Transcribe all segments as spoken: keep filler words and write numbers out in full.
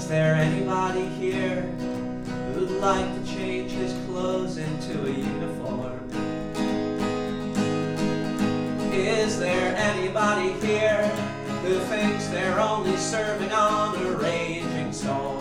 there anybody here who'd like to change his clothes into a uniform? Is there anybody here who thinks they're only serving on a raging storm?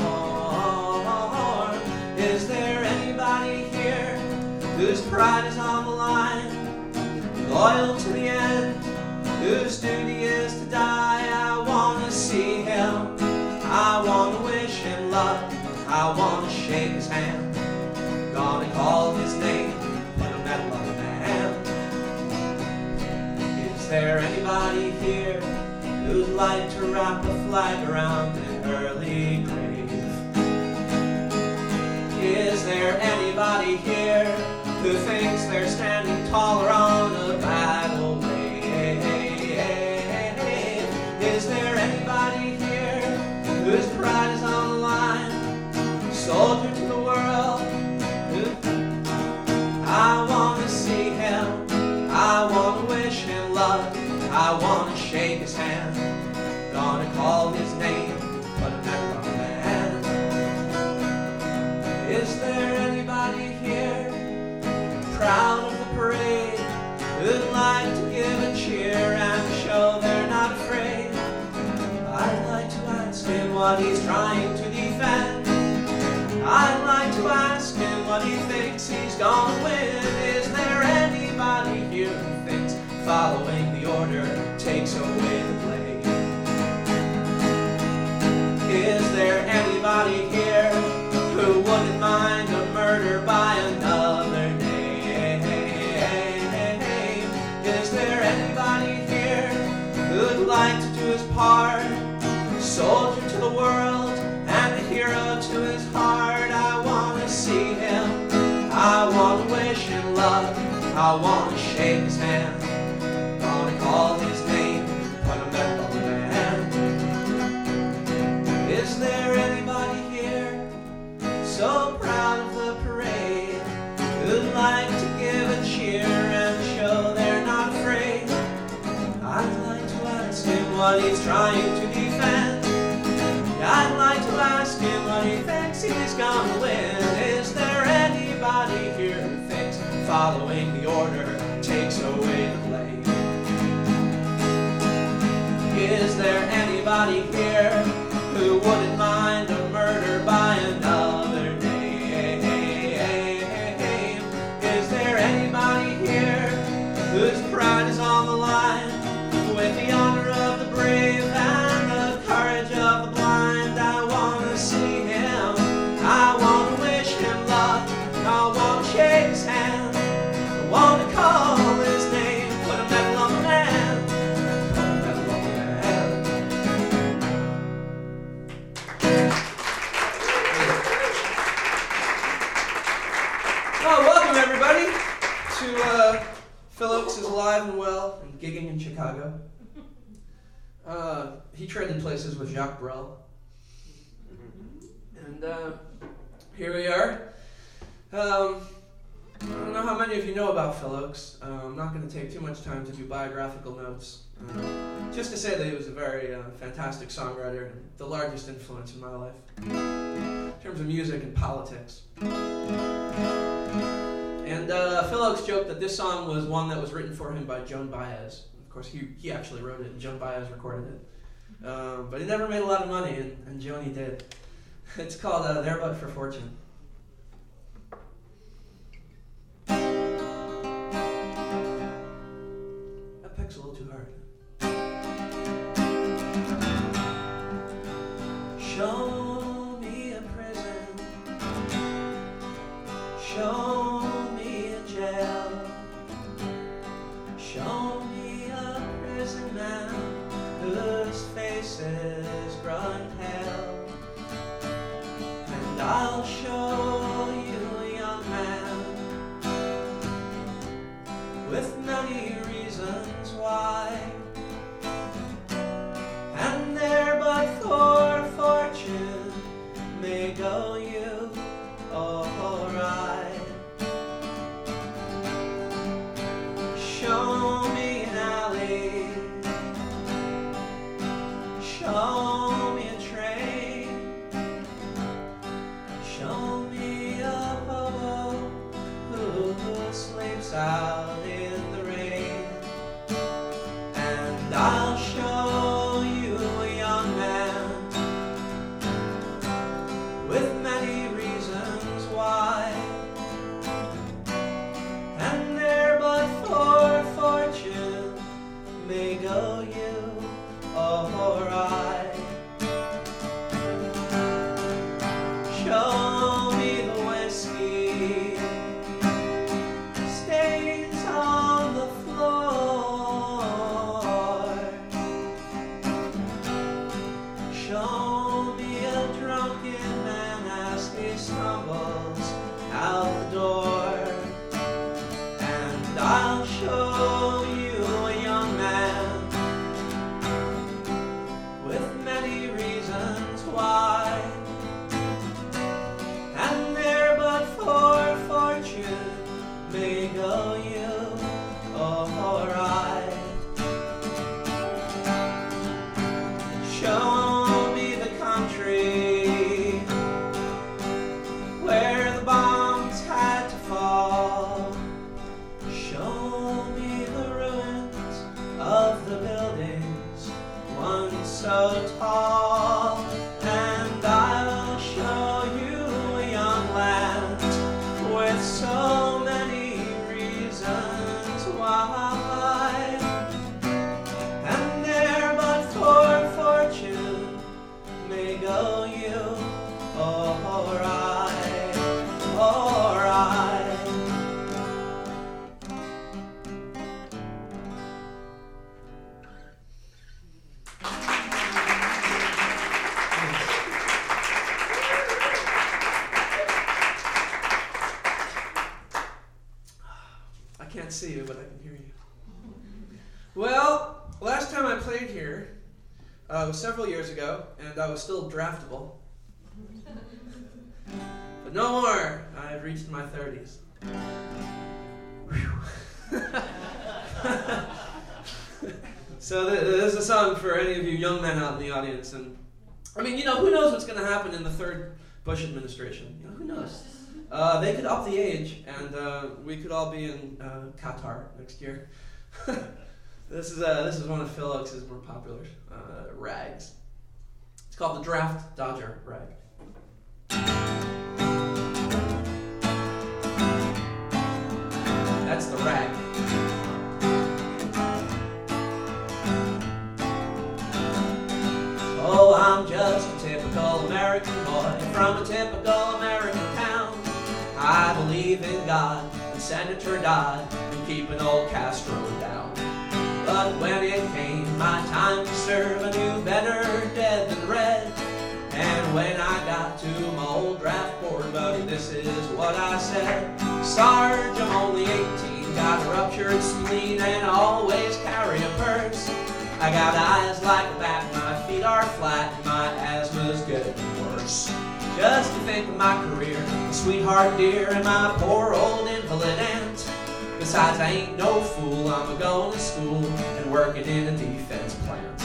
Is there anybody here whose pride is on the line, loyal to the end, whose duty is to die? I want to see him, I want to wish him luck, I want to shake his hand, gonna call his name, put a medal on the hand. Is there anybody here who'd like to wrap a flag around an early grave? Is there anybody here who thinks they're standing taller on a battle wave? Is there anybody here whose pride is on the line, soldier to the world? I want to see him, I want to wish him luck, I want to shake his hand, gonna call his name, put a medal on the hand. Is there anybody here proud of the parade, who'd like to give a cheer and show they're not afraid? I'd like to ask him what he's trying to defend. I'd like to ask him what he thinks he's gonna win. Is there anybody here who thinks following the order takes away the blame? Is there anybody here who wouldn't mind a murder by another name? Is there anybody here who'd like to do his part, soldier to the world and a hero to his heart? I want to see him, I want to wish him luck, I want to shake his hand, gonna call his name, put a medal on the hand. Is there anybody here so proud of the parade, who'd like to give a cheer and show they're not afraid? I'd like to ask him what he's trying to defend. I'd like to ask him what he thinks he's gonna win. Is there anybody here who thinks following the order takes away the blame? Is there anybody here who wouldn't mind a murder by another name? Is there anybody here whose pride is on the line, with the honor of the brave and the courage of the blind? I want to see him, I want to wish him luck, I want to shake his hand, I want to call his name, put a medal on the man, put a medal on the man. Well, welcome everybody to uh, Phil Ochs is alive and well and gigging in Chicago. Uh, he traded places with Jacques Brel. And uh, here we are. Um, I don't know how many of you know about Phil Ochs. Uh, I'm not going to take too much time to do biographical notes. Uh, just to say that he was a very uh, fantastic songwriter and the largest influence in my life in terms of music and politics. And uh, Phil Ochs joked that this song was one that was written for him by Joan Baez. Of course, he, he actually wrote it and Joan Baez recorded it. Um, but he never made a lot of money, and, and Joni did. It's called uh, There But for Fortune. That pick's a little too hard. Show me a prison, show me a jail, show me a prison man whose face is bright hell, and I'll show you a young man with many reasons why, and there but for fortune may go you alright. Show me an alley, show me a train, Show me a drunken man as he stumbles out the door, and I'll show you a young man with many reasons why, and there but for fortune may go you or I. Show me the country where the bombs had to fall. Show me the ruins of the buildings once so tall, and I'll show you a young land with so many reasons why, and there but for fortune may go you or I, or I. I can't see you, but I can hear you. Well, last time I played here uh, was several years ago, and I was still draftable. But no more. I've reached my thirties. So th- this is a song for any of you young men out in the audience. And I mean, you know, who knows what's going to happen in the third Bush administration? You know, who knows? Uh, they could up the age, and uh, we could all be in uh, Qatar next year. This is uh, this is one of Phil Oakes' more popular uh, rags. It's called the Draft Dodger Rag. That's the rag. Oh, I'm just a typical American boy from a typical American town. I believe in God and Senator Dodd and keeping old Castro down. But when it came my time to serve, I knew better dead than red. And when I got to my old draft board buddy, this is what I said. Sarge, I'm only eighteen, got a ruptured spleen and always carry a purse. I got eyes like a bat, my feet are flat, and my asthma's getting worse. Just to think of my career, my sweetheart dear, and my poor old invalid aunt. Besides, I ain't no fool, I'm a-going to school and working in a defense plant.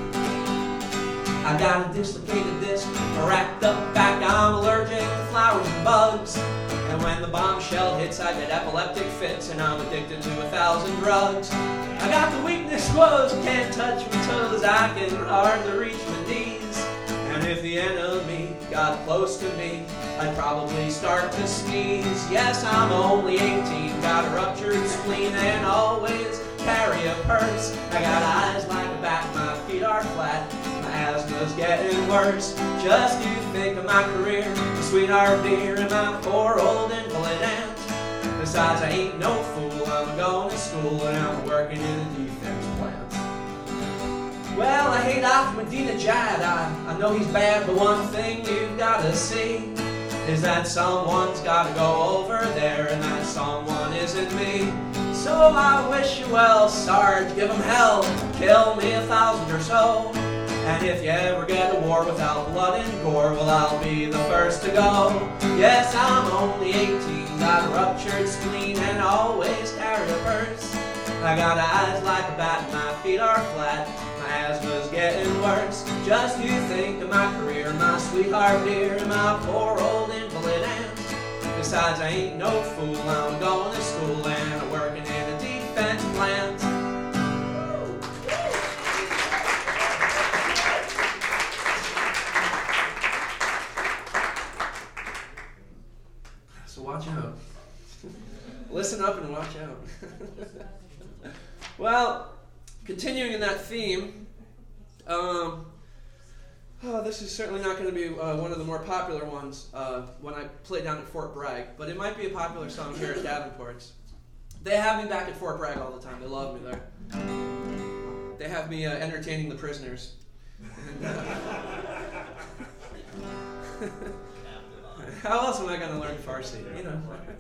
I got a dislocated disc, a racked up back, I'm allergic to flowers and bugs. And when the bombshell hits, I get epileptic fits, and I'm addicted to a thousand drugs. I got the weakness woes, can't touch my toes, I can hardly reach my knees. And if the enemy got close to me, I'd probably start to sneeze. Yes, I'm only eighteen, got a ruptured spleen and always carry a purse. I got eyes like a bat, my feet are flat, my asthma's getting worse. Just you think of my career, my sweetheart dear, and my poor old invalid aunt. Besides, I ain't no fool, I'm going to school and I'm working in a defense plant. Well, I hate Ahmadinejad, I, I know he's bad, but one thing you've got to see is that someone's got to go over there, and that someone isn't me. So I wish you well, Sarge, give 'em hell, kill me a thousand or so. And if you ever get a war without blood and gore, well, I'll be the first to go. Yes, I'm only eighteen, got a ruptured spleen and always carry a purse. I got eyes like a bat, my feet are flat, my asthma's getting worse. Just you think of my career, my sweetheart dear, and my poor old invalid aunt. Besides, I ain't no fool, I'm going to school and I'm working in a defense plant. So watch out. Listen up and watch out. Well, continuing in that theme, um, oh, this is certainly not going to be uh, one of the more popular ones uh, when I play down at Fort Bragg, but it might be a popular song here at Davenport's. They have me back at Fort Bragg all the time. They love me there. They have me uh, entertaining the prisoners. And, uh, How else am I going to learn Farsi? You know.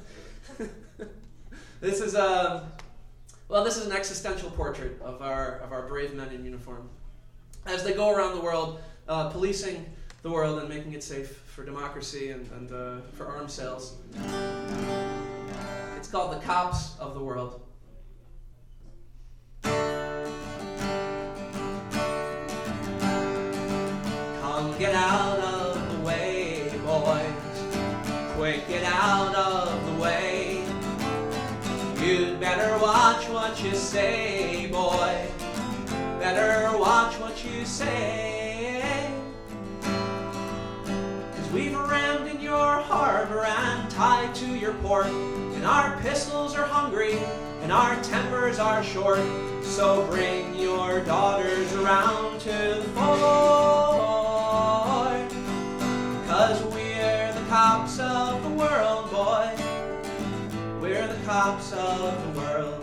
This is a well. This is an existential portrait of our of our brave men in uniform as they go around the world, uh, policing the world and making it safe for democracy and, and uh, for arms sales. It's called The Cops of the World. Come get out of the way, boys. Quick, get out of the way. You'd better watch what you say, boy. Better watch what you say. 'Cause we've rammed in your harbor and tied to your port, and our pistols are hungry and our tempers are short. So bring your daughters around to the fort, 'cause we're the cops of the world, boy. We're the cops of the world.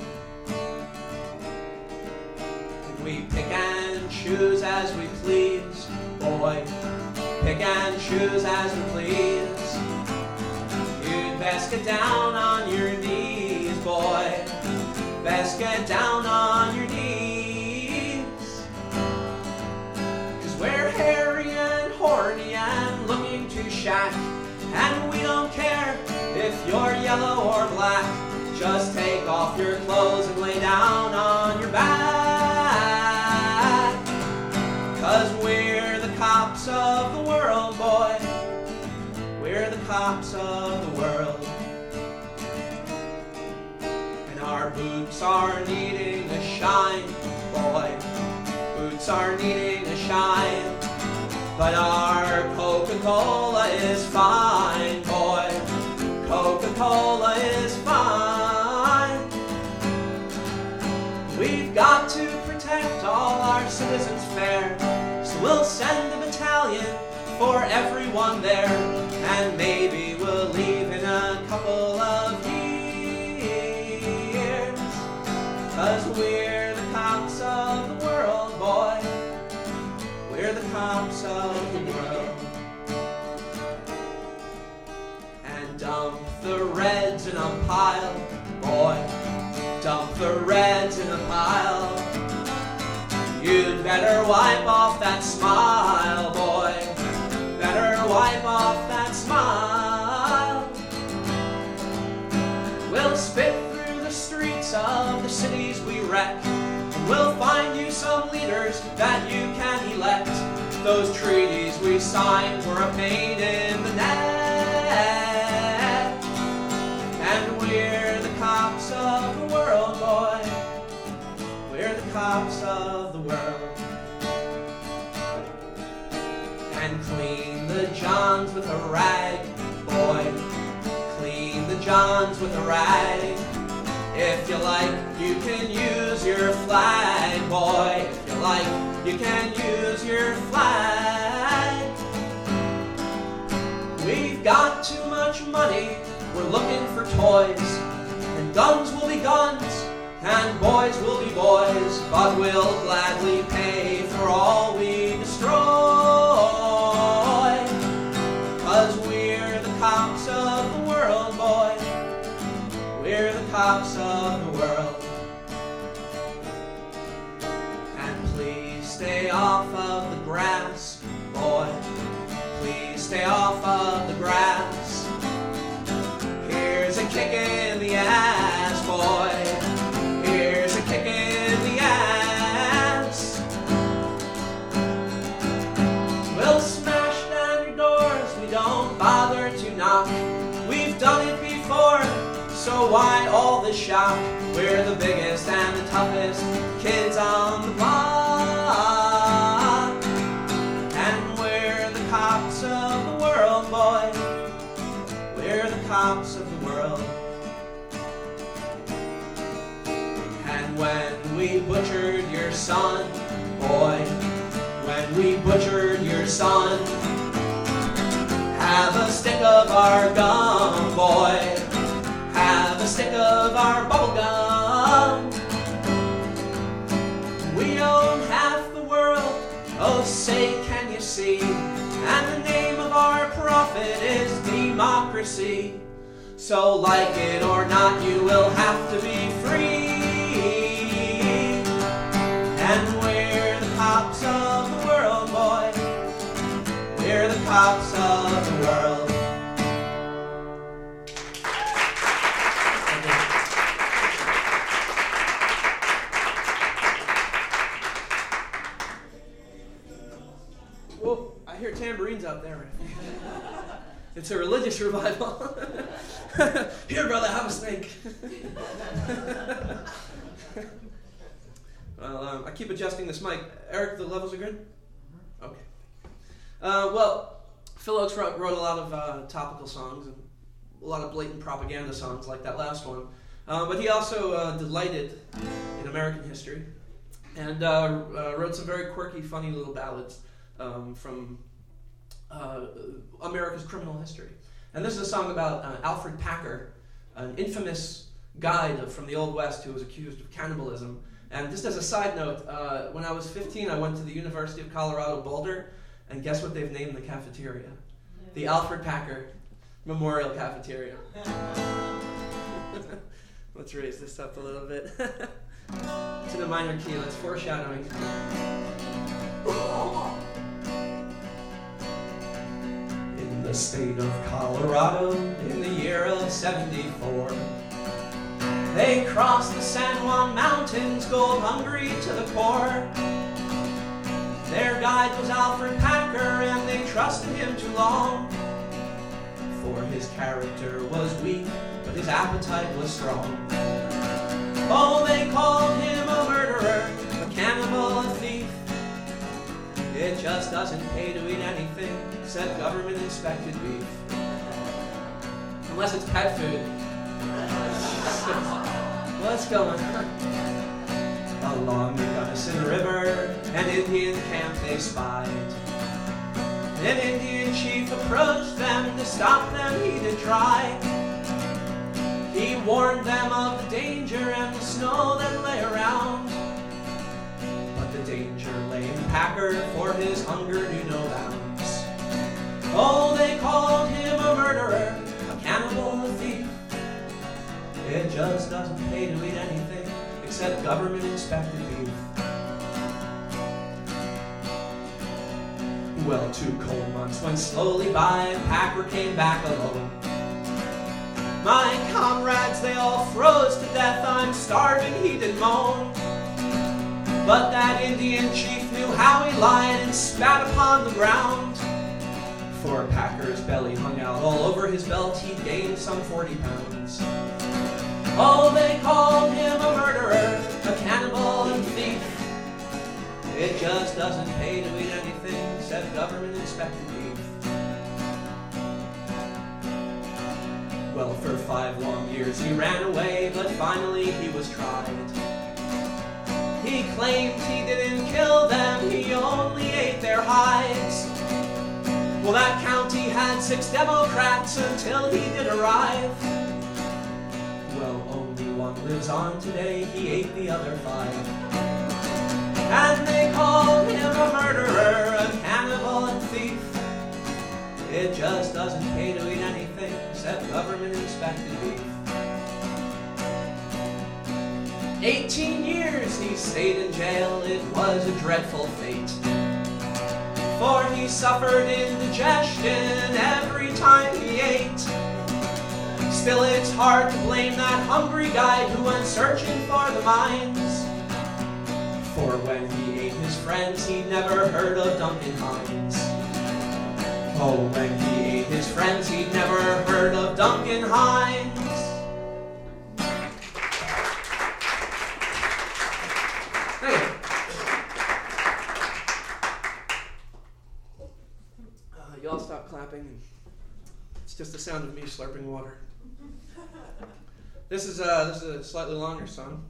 We pick and choose as we please, boy. Pick and choose as we please. You'd best get down on your knees, boy. Best get down on your knees. 'Cause we're hairy and horny and looking to shack, and we don't care if you're yellow or black. Just take off your clothes and lay down on your back. 'Cause we're the cops of the world, boy. We're the cops of the world. And our boots are needing a shine, boy. Boots are needing a shine. But our Coca-Cola is fine, boy. Coca-Cola is fine. We've got to protect all our citizens fair, so we'll send a battalion for everyone there, and maybe we'll leave in a couple of years. 'Cause we're the cops of the world, boy. We're the cops of the world. And dump the reds in a pile, boy. Dump the reds in a pile. You'd better wipe off that smile, boy. Better wipe off that smile. We'll spit through the streets of the cities we wreck. We'll find you some leaders that you can elect. Those treaties we signed were a pain in the neck. And we're the cops of the world, boy. We're the cops of the world. And clean the johns with a rag, boy. Clean the johns with a rag. If you like, you can use your flag, boy. If you like, you can use your flag. We've got too much money, we're looking for toys. And guns will be guns, and boys will be boys. But we'll gladly pay for all we destroy. 'Cause we're the cops of the world, boy. We're the cops of the world. And please stay off of the grass, boy. Please stay off of the grass. Here's a kick in the ass, boy. Here's a kick in the ass. We'll smash down your doors, we don't bother to knock. We've done it before, so why all the shock? We're the biggest and the toughest kids on the block. And we're the cops of the world, boy. We're the cops of the world. And when we butchered your son, boy, when we butchered your son, have a stick of our gum, boy. Have a stick of our bubble gum. We own half the world, oh say can you see? And the name of our it is democracy. So like it or not, you will have to be free. And we're the cops of the world, boy. We're the cops of the world. Whoa, I hear tambourines out there. It's a religious revival. Here, brother, have a snake. Well, um, I keep adjusting this mic. Eric, the levels are good? Okay. Uh, well, Phil Ochs wrote, wrote a lot of uh, topical songs and a lot of blatant propaganda songs like that last one. Uh, but he also uh, delighted in American history and uh, uh, wrote some very quirky, funny little ballads um, from uh, America's criminal history. And this is a song about uh, Alfred Packer, an infamous guide from the Old West who was accused of cannibalism. And just as a side note, uh, when I was fifteen, I went to the University of Colorado Boulder, and guess what they've named the cafeteria? Yeah. The Alfred Packer Memorial Cafeteria. Let's raise this up a little bit. It's in a minor key, that's foreshadowing. In the state of Colorado, in the year of seventy-four, they crossed the San Juan Mountains, gold hungry to the core. Their guide was Alfred Packer, and they trusted him too long. For his character was weak, but his appetite was strong. Oh, they called him a murderer, a cannibal, a thief. It just doesn't pay to eat anything except government-inspected beef. Unless it's pet food. What's going on? Along the Gunnison River, an Indian camp they spied. An Indian chief approached them, to stop them he did try. He warned them of the danger and the snow that lay around. But the danger lay in Packer, for his hunger knew no bounds. Oh, they called him a murderer, a cannibal, a thief. It just doesn't pay to eat anything except government-inspected beef. Well, two cold months went slowly by, and Packer came back alone. My comrades, they all froze to death, I'm starving, he did moan. But that Indian chief knew how he lied and spat upon the ground. For Packer's belly hung out all over his belt, he gained some forty pounds. Oh, they called him a murderer, a cannibal and thief. It just doesn't pay to eat anything except government-inspected beef. Well, for five long years he ran away, but finally he was tried. He claimed he didn't kill them, he only ate their hides. Well, that county had six Democrats until he did arrive. Well, only one lives on today, he ate the other five. And they called him a murderer, a cannibal and thief. It just doesn't pay to eat anything except government-inspected beef. Eighteen years he stayed in jail, it was a dreadful fate. For he suffered indigestion every time he ate. Still, it's hard to blame that hungry guy who went searching for the mines. For when he ate his friends, he never heard of Duncan Hines. Oh, when he ate his friends, he'd never heard of Duncan Hines. Hey. Uh, y'all stop clapping. It's just the sound of me slurping water. This is uh, this is a slightly longer song.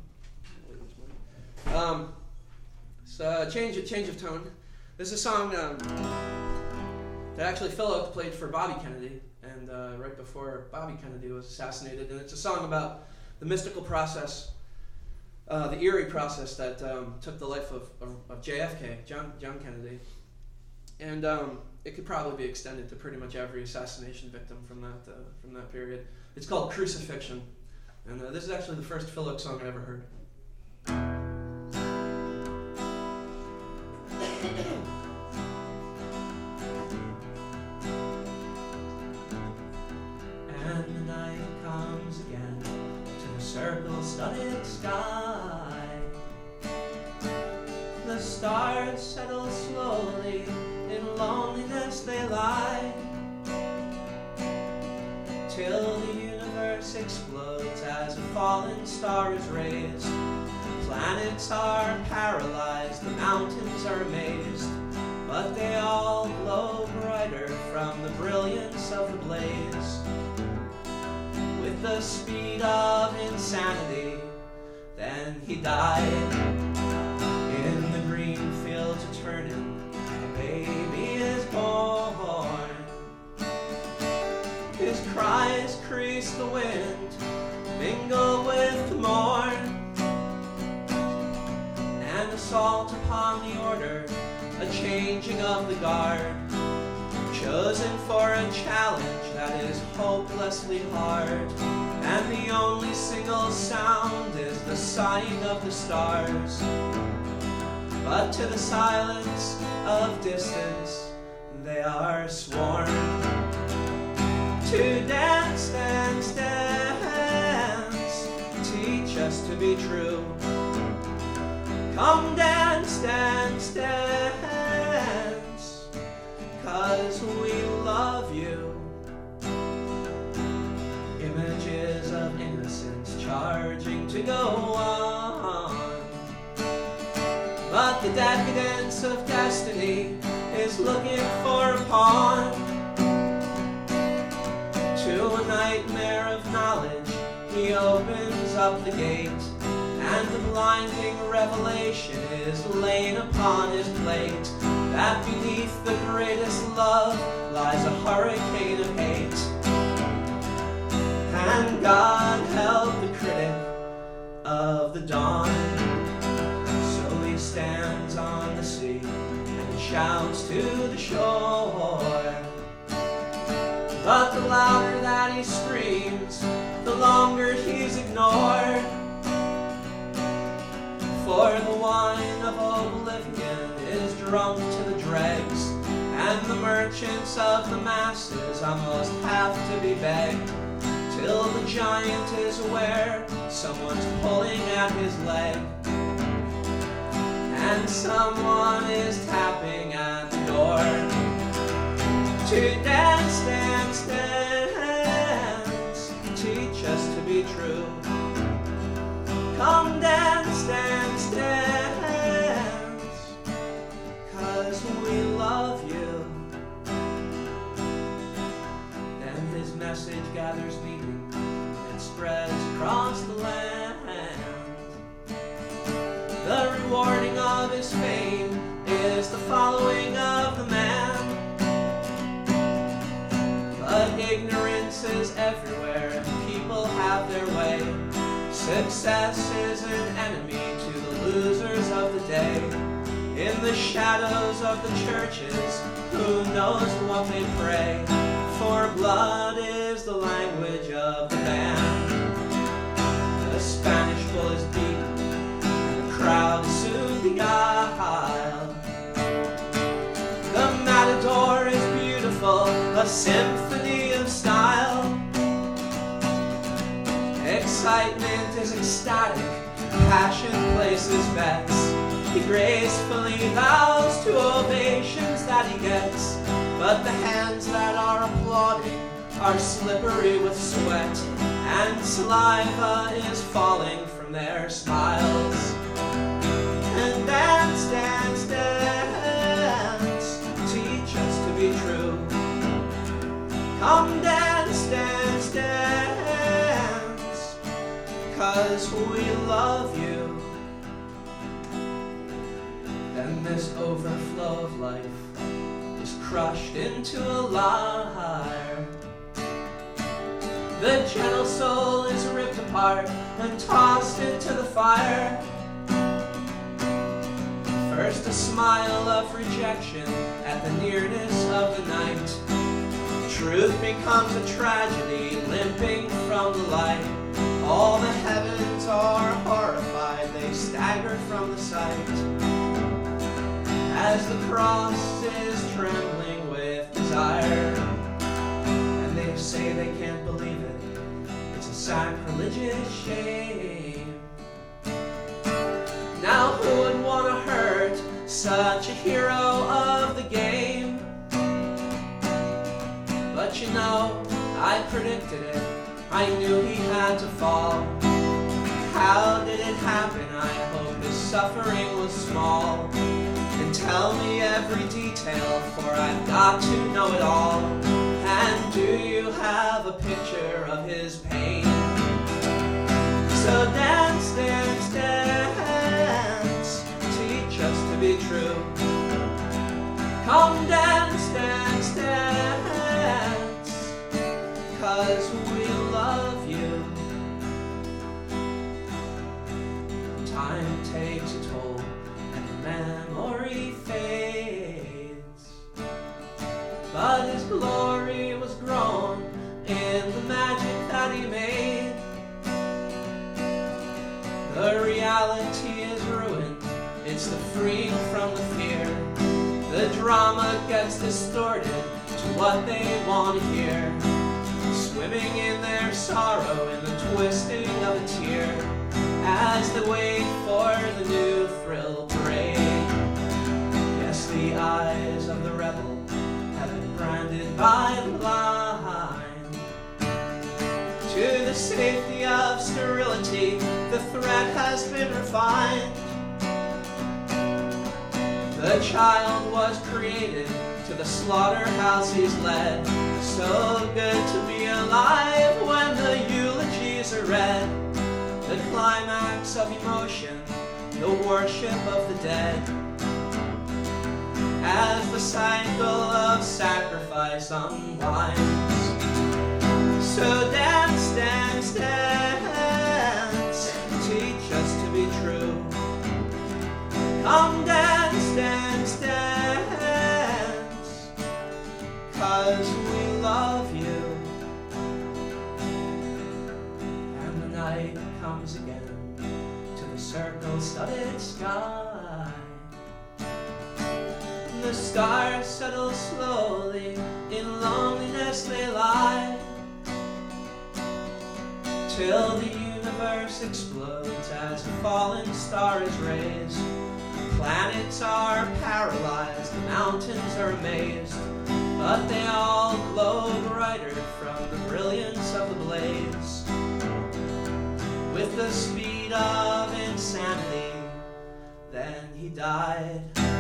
Um, so change change of tone. This is a song um, that actually Phil Ochs played for Bobby Kennedy, and uh, right before Bobby Kennedy was assassinated. And it's a song about the mystical process, uh, the eerie process that um, took the life of, of, of J F K, John John Kennedy. And um, it could probably be extended to pretty much every assassination victim from that uh, from that period. It's called Crucifixion, and uh, this is actually the first Philip song I ever heard. And the night comes again to the circle-studded sky. The stars settle slowly, in loneliness they lie, till the universe explodes as a fallen star is raised. Planets are paralyzed, the mountains are amazed, but they all glow brighter from the brilliance of the blaze. With the speed of insanity, then he died. In the green fields eternal, a baby is born. His cries crease the wind, mingle with the morn. An assault upon the order, a changing of the guard, chosen for a challenge that is hopelessly hard. And the only single sound is the sighing of the stars. But to the silence of distance they are sworn. To dance, dance, dance, teach us to be true. Come dance, dance, dance, 'cause we love you. Images of innocence charging to go on, but the decadence of destiny is looking for a pawn. To a nightmare of knowledge he opens up the gate, and the blinding revelation is laid upon his plate, that beneath the greatest love lies a hurricane of hate. And God help the critic of the dawn, so he stands on the sea and shouts to the shore. But the louder that he screams, the longer he's ignored. For the wine of oblivion is drunk to the dregs, and the merchants of the masses almost have to be begged, till the giant is aware someone's pulling at his leg, and someone is tapping at the door. To dance, dance, dance, teach us to be true. Come dance, dance, dance, 'cause we love you. Then his message gathers meaning and spreads across the land. The rewarding of his fame is the following of the man. But ignorance is everywhere and people have their way. Success is an enemy to the losers of the day. In the shadows of the churches, who knows what they pray? For blood is the language of the band. The Spanish bull is beaten, and the crowd soon beguiled. The matador is beautiful, a symphony of style. Excitement is ecstatic, passion places bets. He gracefully bows to ovations that he gets, but the hands that are applauding are slippery with sweat, and saliva is falling from their smiles. And dance, dance, dance, teach us to be true. Come dance, dance, dance, 'cause we love you. Then this overflow of life is crushed into a lyre. The gentle soul is ripped apart and tossed into the fire. First a smile of rejection, at the nearness of the night. Truth becomes a tragedy, limping from the light. All the heavens are horrified, they stagger from the sight. As the cross is trembling with desire, and they say they can't believe it, it's a sacrilegious shame. Now who would want to hurt such a hero of the game? But you know, I predicted it, I knew he had to fall. How did it happen? I hope his suffering was small. And tell me every detail, for I've got to know it all. And do you have a picture of his pain? So dance, dance, dance, teach us to be true. Come dance, dance, dance, 'cause we love you. Time takes a toll and the memory fades, but his glory was grown in the magic that he made. The reality is ruined, it's the freedom from the fear. The drama gets distorted to what they want to hear, swimming in their sorrow in the twisting of a tear, as they wait for the new thrill parade. Yes, the eyes of the rebel have been branded by the line. To the safety of sterility, the threat has been refined. The child was created, to the slaughterhouse he's led. So good to be alive when the eulogies are read. The climax of emotion, the worship of the dead. As the cycle of sacrifice unwinds. So dance, dance, dance, teach us to be true. Come dance, dance, dance, 'cause we love you. And the night comes again to the circle-studded sky. The stars settle slowly, in loneliness they lie, till the universe explodes as a fallen star is raised. Planets are paralyzed, the mountains are amazed, but they all glow brighter from the brilliance of the blaze. With the speed of insanity, then he died.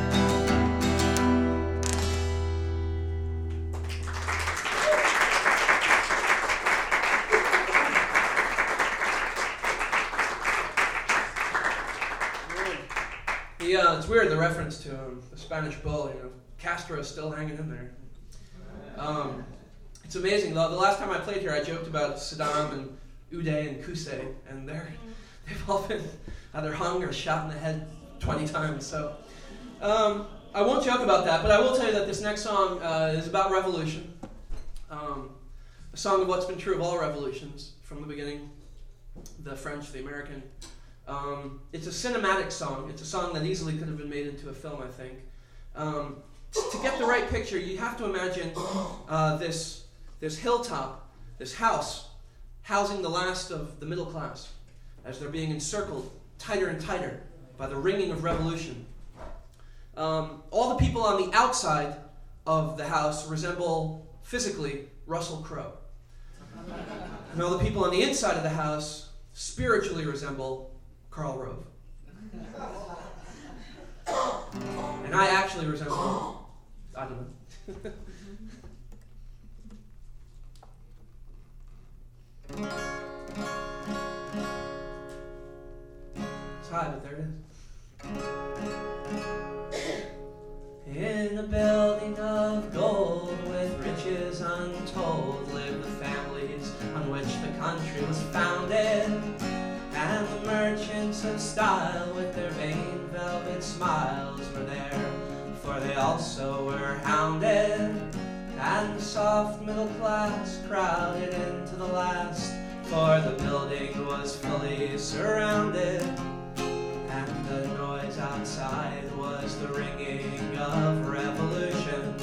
Yeah, it's weird, the reference to um, the Spanish bull, you know, Castro is still hanging in there. Um, it's amazing, though. The last time I played here, I joked about Saddam and Uday and Qusay, and they're, they've all been either hung or shot in the head twenty times. So um, I won't joke about that, but I will tell you that this next song uh, is about revolution. Um, a song of what's been true of all revolutions from the beginning, the French, the American. Um, it's a cinematic song. It's a song that easily could have been made into a film, I think. Um, to get the right picture, you have to imagine uh, this, this hilltop, this house, housing the last of the middle class, as they're being encircled tighter and tighter by the ringing of revolution. Um, all the people on the outside of the house resemble, physically, Russell Crowe. And all the people on the inside of the house spiritually resemble Karl Rove. And I actually resemble, I don't know. It's high, but there it is. In a building of gold with riches untold live the families on which the country was founded. And the merchants of style with their vain velvet smiles were there for for they also were hounded, and the soft middle class crowded into the last, for the building was fully surrounded, and the noise outside was the ringing of revolution.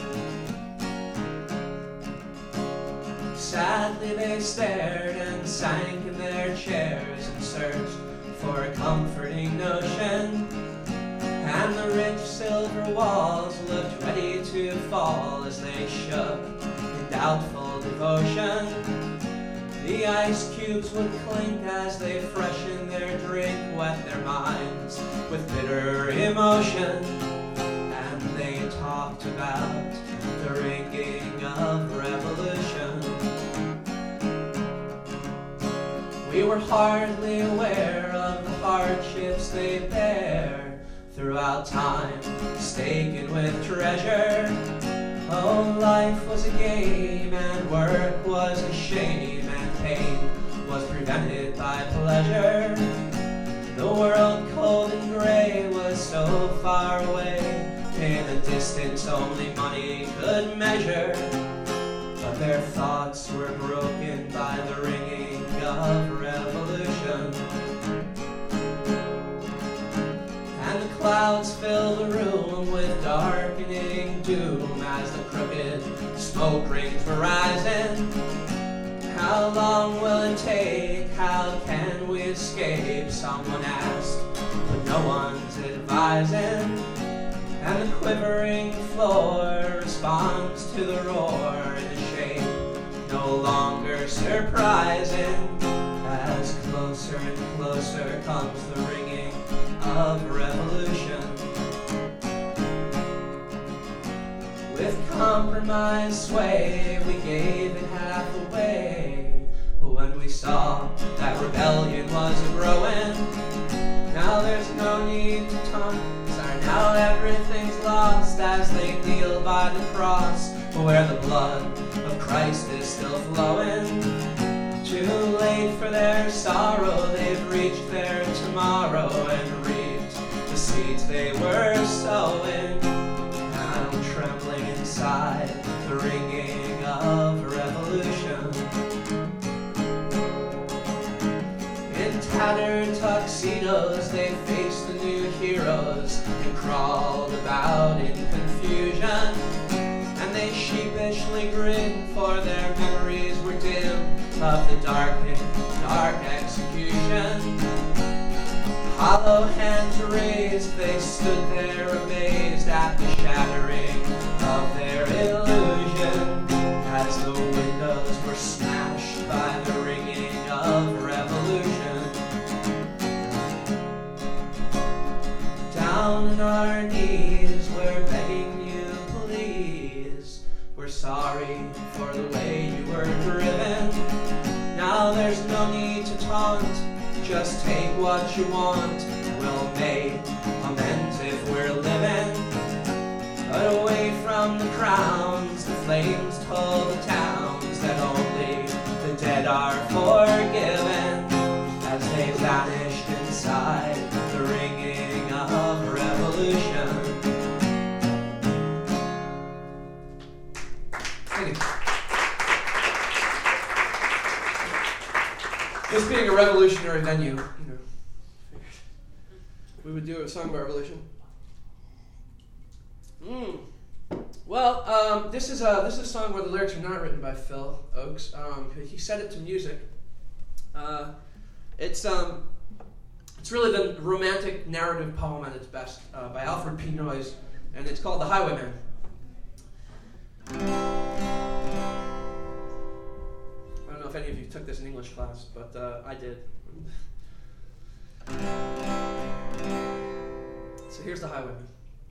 Sadly they stared and sank in their chairs and searched for a comforting notion, and the rich silver walls looked ready to fall as they shook in doubtful devotion. The ice cubes would clink as they freshened their drink, wet their minds with bitter emotion, and they talked about the ringing of revolution. We were hardly aware of the hardships they bear throughout time, staken with treasure. Oh, life was a game, and work was a shame, and pain was prevented by pleasure. The world, cold and gray, was so far away, in a distance only money could measure. But their thoughts were broken by the ringing of revolution. And the clouds fill the room with darkening doom as the crooked smoke rings were rising. How long will it take? How can we escape? Someone asked, but no one's advising. And the quivering floor responds to the roar in a shape no longer surprising, as closer and closer comes the ringing of revolution. With compromise sway, we gave it half away when we saw that rebellion was a-growing. Now there's no need to taunt, sorry, now everything's lost as they kneel by the cross, where the blood of Christ is still flowing. Too late for their sorrow, they've reached their tomorrow and reaped the seeds they were sowing. I'm trembling inside the ringing of revolution. In tattered tuxedos they faced the new heroes and crawled about in confusion, and they sheepishly grinned, for their memories were dim of the dark and dark execution. Hollow hands raised, they stood there amazed at the shattering of their illusion, as the windows were smashed by the ringing of revolution. Down on our knees, we're begging you, please. We're sorry for the way you were driven. Now there's no need to taunt, just take what you want. We'll make amends if we're living. But away from the crowns, the flames told the towns that only the dead are forgiven, as they vanished inside the ringing of revolution. Thank you. This being a revolutionary venue, you know, we would do a song about revolution. Mm. Well, um, this is a this is a song where the lyrics are not written by Phil Oakes. Um, he set it to music. Uh, it's um, it's really the romantic narrative poem at its best, uh, by Alfred P. Noyes, and it's called The Highwayman. I don't know if any of you took this in English class, but uh, I did. So here's The Highwayman.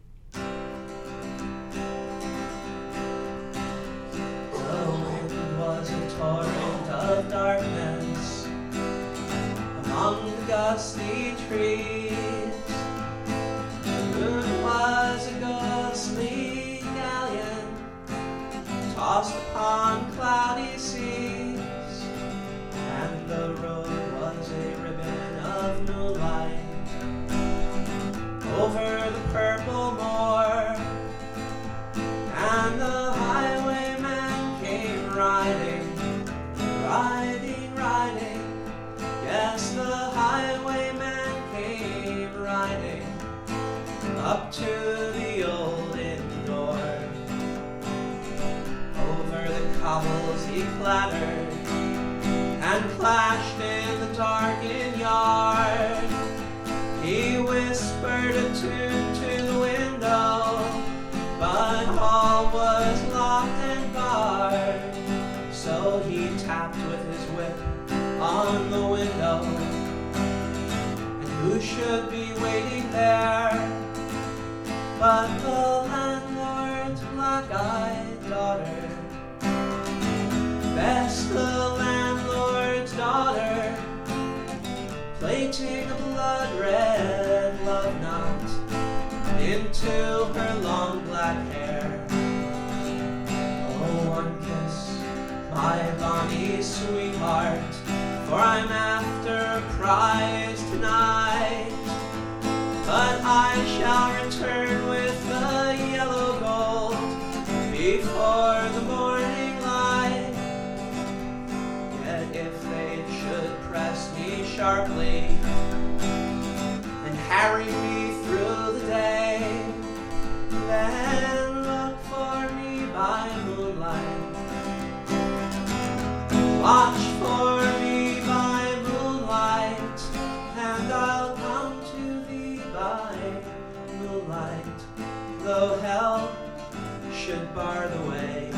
The wind was a torrent of darkness among the gusty trees. The moon was a ghostly galleon tossed upon cloudy seas, and the road was a ribbon of moonlight over the purple moor, riding, riding, riding. Yes, the highwayman came riding up to the old inn door. Over the cobbles he clattered and clashed in the darkened yard. He whispered a tune to the window, but all was locked and barred. So he tapped with his whip on the window, and who should be waiting there but the landlord's black-eyed daughter. Bess, the landlord's daughter, plaiting a blood-red love knot into her long black hair. Oh, one kiss, my bonny sweetheart, for I'm after a prize tonight. But I shall return with the yellow gold before the morning light. Yet if they should press me sharply and harry me through the day, then look for me by moonlight. Watch for me by moonlight, and I'll come to thee by moonlight, though hell should bar the way.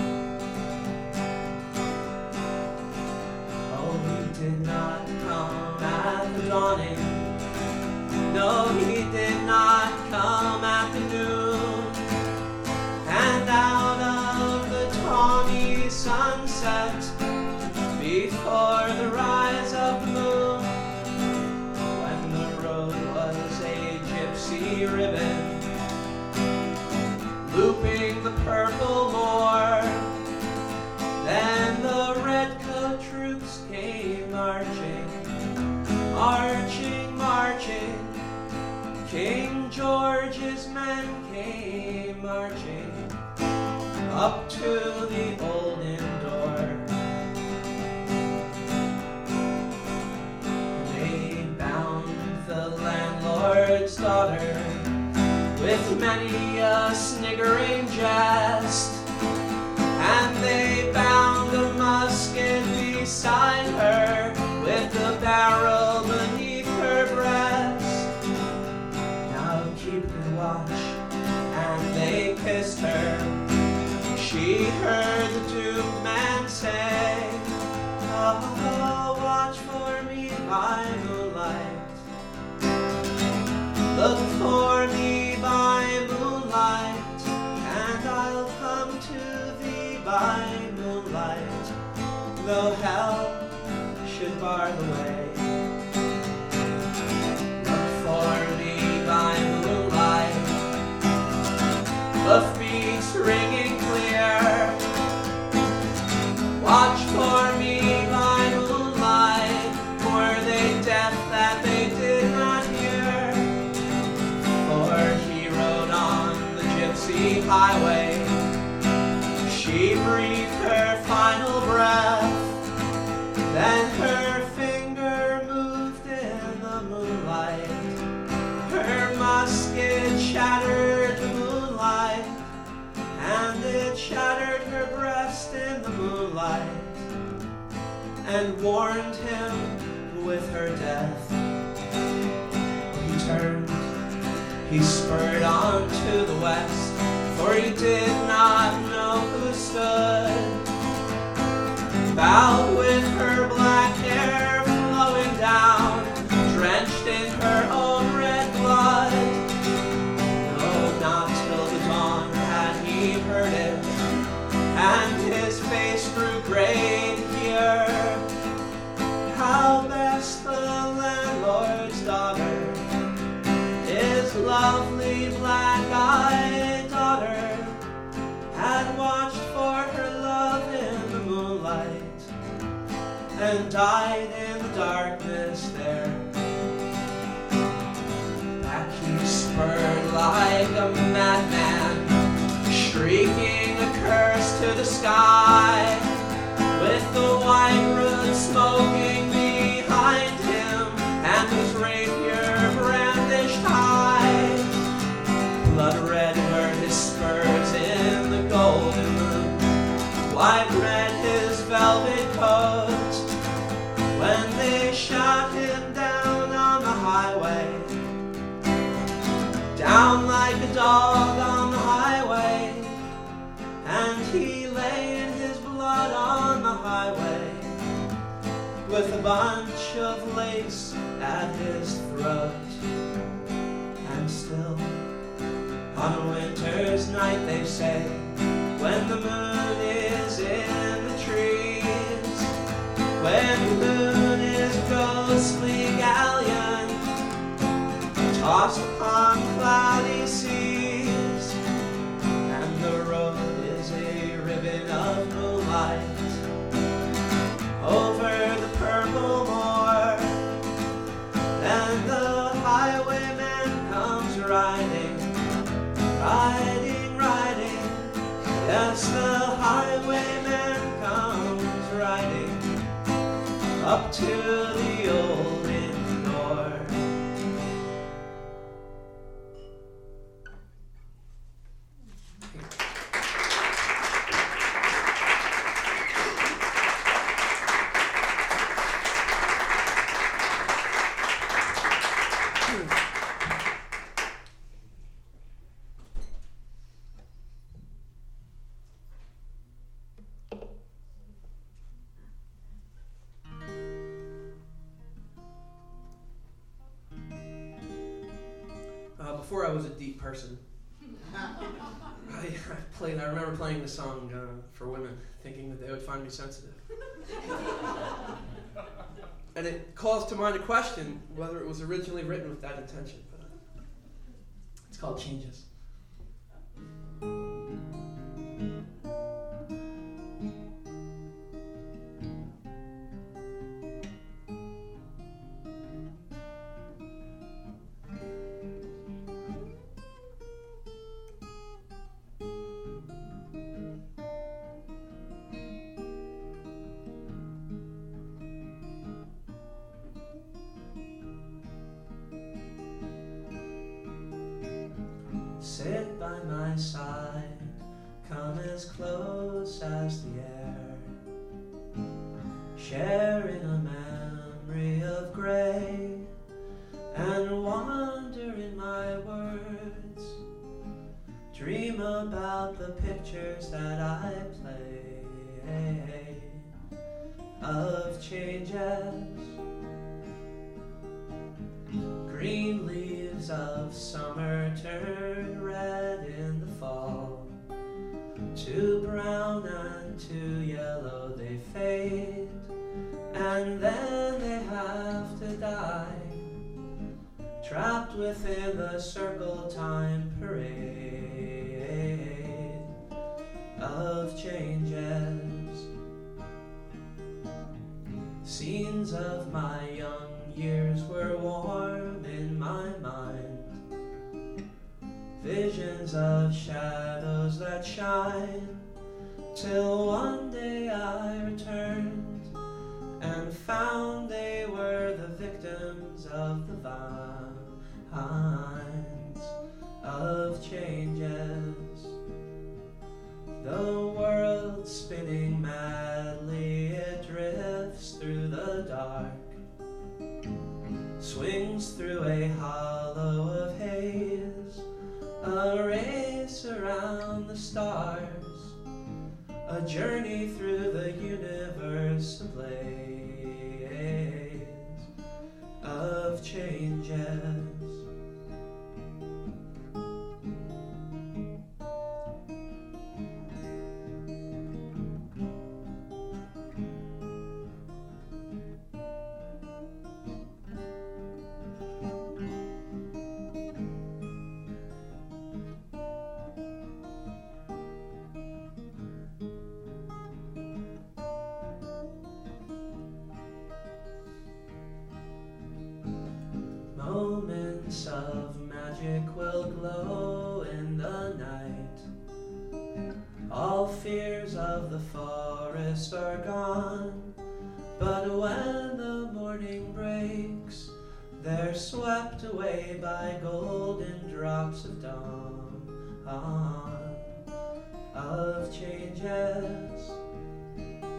Oh, he did not come at the dawning, no, he did not come at the noon, and out of the tawny sunset before the rise of the moon, when the road was a gypsy ribbon looping the purple moor, then the redcoat troops came marching, marching, marching. King George's men came marching up to the old inn door. They bound the landlord's daughter with many a sniggering jest, and they bound a musket beside her with the barrel beneath her breast. Now keep your watch, and they kissed her. She heard the doomed man say, oh, watch for me by moonlight. Look for me by moonlight, and I'll come to thee by moonlight, though hell should bar the way. Look for me by moonlight, hoof beats ringing clear. Watch for me by moonlight, were they deaf that they did not hear? For he rode on the gypsy highway, she breathed her final breath, then her finger moved in the moonlight, her musket shattered the moonlight, and it shattered her breast in the moonlight, and warned him with her death. He turned, he spurred on to the west, for he did not know who stood, bowed with her black hair flowing down, drenched in her own red blood. No, not till the dawn had he heard it, and his face grew gray to hear how Bess, the landlord's daughter, his lovely black-eyed daughter, had watched for her love in the moonlight, and died in the darkness there. Back he spurred like a madman, shrieking a curse to the sky, in his velvet coat when they shot him down on the highway. Down like a dog on the highway, and he lay in his blood on the highway, with a bunch of lace at his throat. And still, on a winter's night, they say, when the moon is in the trees, when the moon is a ghostly galleon tossed upon cloudy seas, and the road is a ribbon of moonlight over the purple moor, and the highwayman comes riding, riding, riding. Yes, the highwayman comes riding up to the old inn door. Uh, before I was a deep person, I, I played. I remember playing the song uh, for women, thinking that they would find me sensitive. And it calls to mind a question whether it was originally written with that intention. But uh, it's called Changes. Sit by my side, come as close as the air, sharing a memory of gray, and wander in my words, dream about the pictures that I play, of changes, green leaves of summer turn red in the fall, to brown and to yellow they fade, and then they have to die, trapped within the circle time parade of changes. Scenes of my young years were warm in my mind, visions of shadows that shine, till one day I returned and found they were the victims of the vines of changes. The world spinning madly, it drifts through the dark, swings through a hollow of haze, a race around the stars, a journey through the universe ablaze of changes. Moments of magic will glow in the night. All fears of the forest are gone, but when the morning breaks, they're swept away by golden drops of dawn, of changes.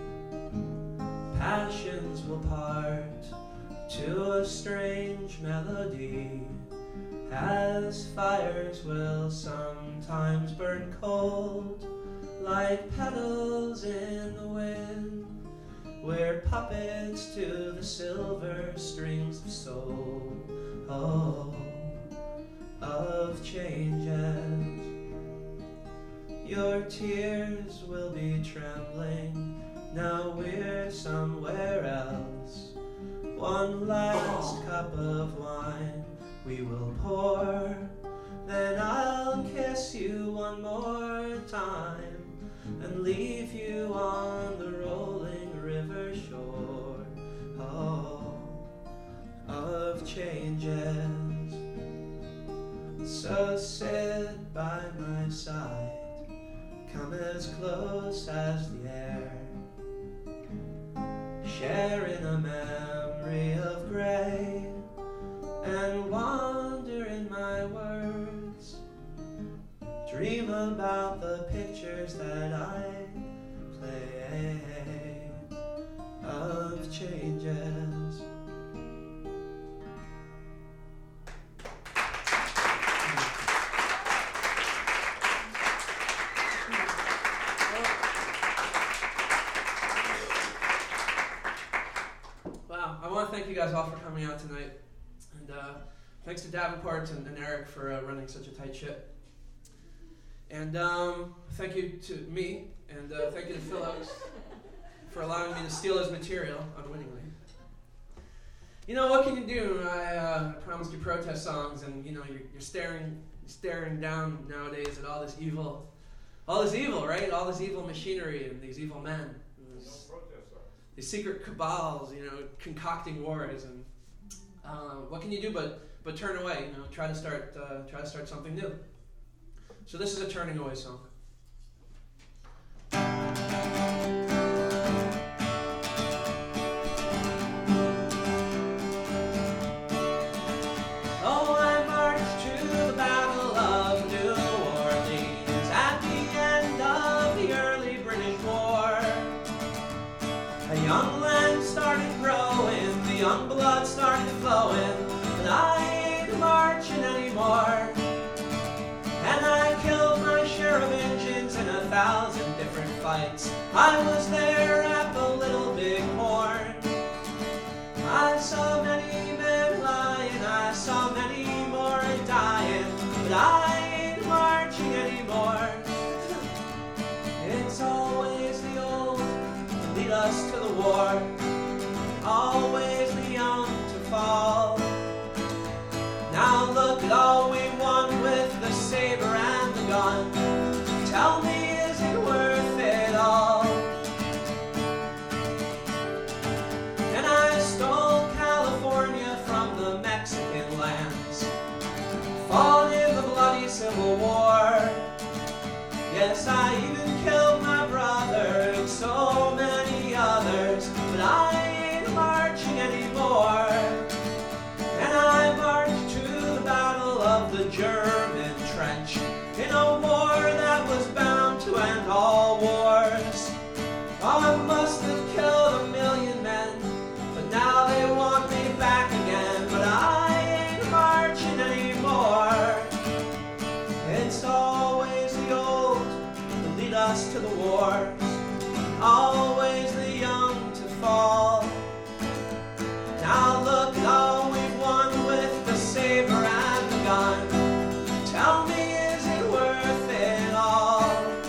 passions will part to a strange melody, as fires will sometimes burn cold like petals in the wind. We're puppets to the silver strings of soul, oh, of changes. Your tears will be trembling, now we're somewhere else. One last cup of wine we will pour, then I'll kiss you one more time and leave you on the rolling river shore, oh, of changes. So sit by my side, come as close as the air, sharing a memory of gray, and wander in my words. Dream about the pictures that I play of changes. Wow, I want to thank you guys all for coming out tonight. And uh, thanks to Davenport and, and Eric for uh, running such a tight ship. And um, thank you to me, and uh, thank you to Phil Oakes for allowing me to steal his material unwittingly. You know, what can you do? I uh, promised you protest songs, and you know, you're, you're staring, staring down nowadays at all this evil, all this evil, right? All this evil machinery and these evil men, this, these secret cabals, you know, concocting wars. And uh, what can you do but but turn away? You know, try to start, uh, try to start something new. So this is a turning away song. Oh, I marched to the Battle of New Orleans at the end of the early British War. A young land started growing, the young blood started flowing, but I ain't marching anymore. And I killed my share of Injuns in a thousand different fights. I was there at the Little Big Horn. I saw many men lying, I saw many more dying, but I ain't marching anymore. It's always the old that lead us to the war, always the young to fall. Now look at all we won with the saber and the gun. Tell me, is it worth it all? And I stole California from the Mexican lands, fought in the bloody Civil War. Yes, I even killed my brother and so many others, but I ain't marching anymore. And I marched to the Battle of the German Trench in a war that was bound to end all wars. I must have killed a million men, but now they want me back again. But I ain't marching anymore. It's always the old that lead us to the wars, always the young to fall. Now look at all we've won with the saber and the gun. Tell me, is it worth it all?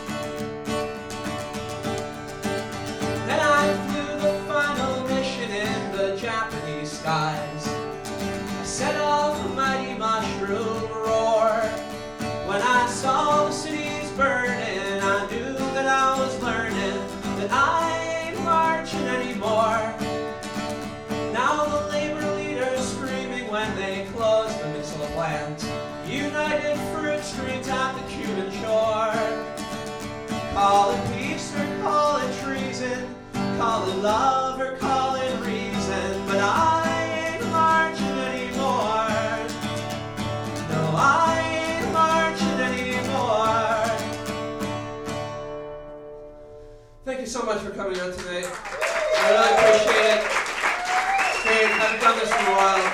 Then I flew the final mission in the Japanese skies. I set off a mighty mushroom roar. When I saw the cities burning, I knew that I was learning that I ain't marching anymore. Now the labor leaders screaming when they closed the missile plant. United Fruit Street at the Cuban shore. Call it peace or call it treason, call it love or call it reason, but I ain't marching anymore. No, I ain't marching anymore. Thank you so much for coming out tonight. I really appreciate it. It's great. I haven't done this in a while.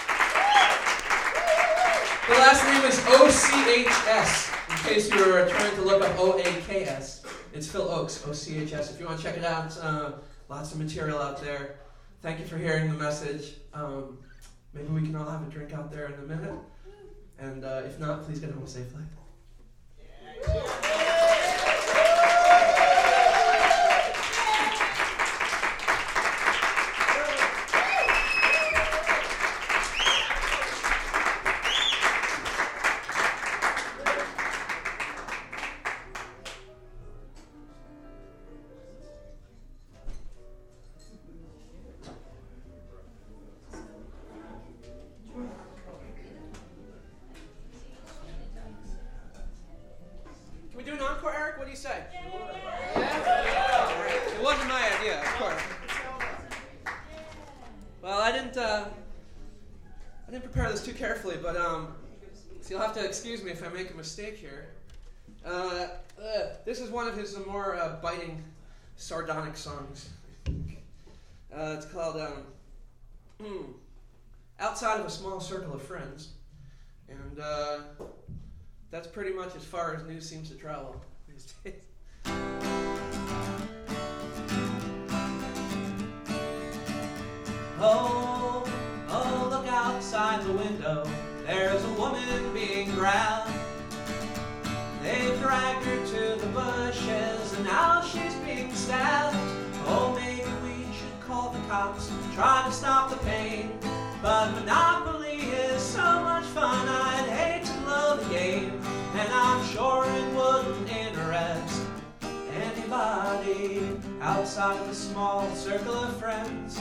The last name is O C H S, in case you were trying to look up O A K S. It's Phil Oakes, O C H S. If you want to check it out, uh, lots of material out there. Thank you for hearing the message. Um, maybe we can all have a drink out there in a minute. And uh, if not, please get home safely. Excuse me if I make a mistake here. Uh, uh, this is one of his more uh, biting, sardonic songs. Uh, it's called um, mm, Outside of a Small Circle of Friends. And uh, that's pretty much as far as news seems to travel these days. Oh, oh, look outside the window. There's a woman being grabbed. They dragged her to the bushes and now she's being stabbed. Oh, maybe we should call the cops, try to stop the pain. But Monopoly is so much fun, I'd hate to blow the game. And I'm sure it wouldn't interest anybody outside of a small circle of friends.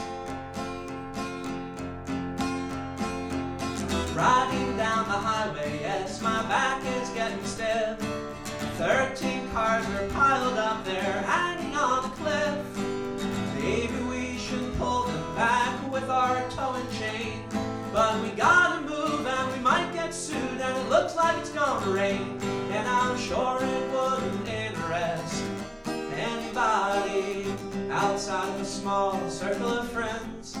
Riding down the highway, yes, my back is getting stiff. Thirteen cars are piled up there, hanging on the cliff. Maybe we should pull them back with our towing chain. But we gotta move and we might get sued, and it looks like it's gonna rain. And I'm sure it wouldn't interest anybody outside of a small circle of friends.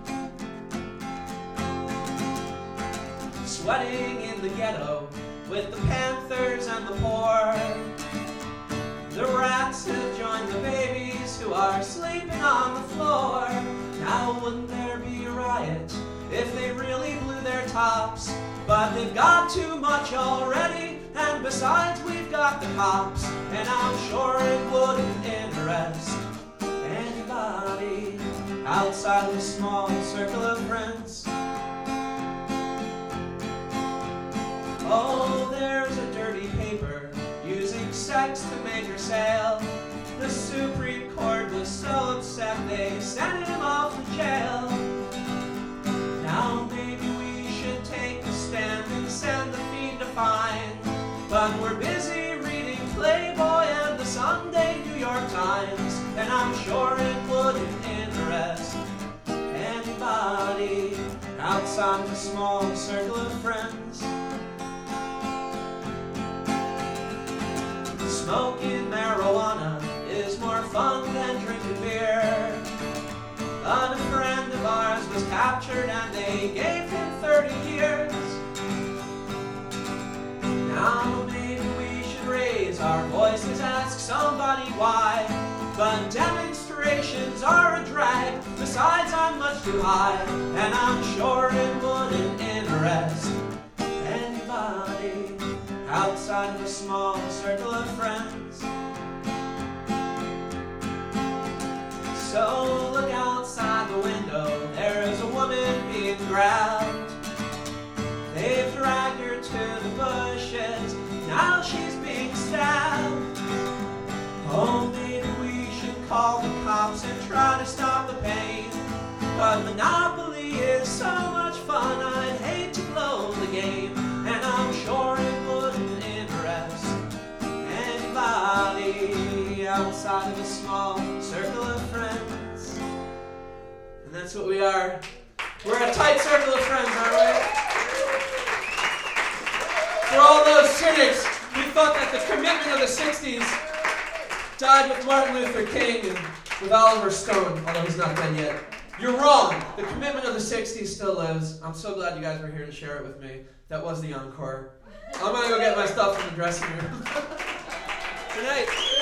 Sweating in the ghetto with the Panthers and the poor. The rats have joined the babies who are sleeping on the floor. Now wouldn't there be a riot if they really blew their tops? But they've got too much already, and besides we've got the cops. And I'm sure it wouldn't interest anybody outside of a small circle of friends. Oh, there's a dirty paper using sex to make her sale. The Supreme Court was so upset they sent him off to jail. Now maybe we should take a stand and send the fiend a fine. But we're busy reading Playboy and the Sunday New York Times. And I'm sure it wouldn't interest anybody outside of a small circle of friends. Smoking marijuana is more fun than drinking beer. But a friend of ours was captured and they gave him thirty years. Now maybe we should raise our voices, ask somebody why. But demonstrations are a drag, besides I'm much too high. And I'm sure it wouldn't interest anybody outside of a small circle of friends. So look outside the window, there is a woman being grabbed. They've dragged her to the bushes, now she's being stabbed. Oh, maybe we should call the cops and try to stop the pain. But Monopoly is so much fun, I'd hate to blow the game. And I'm sure it wouldn't interest anybody outside of a small circle of friends. And that's what we are. We're a tight circle of friends, aren't we? For all those cynics who thought that the commitment of the sixties died with Martin Luther King and with Oliver Stone, although he's not dead yet. You're wrong. The commitment of the sixties still lives. I'm so glad you guys were here to share it with me. That was the encore. I'm going to go get my stuff from the dressing room. Good night.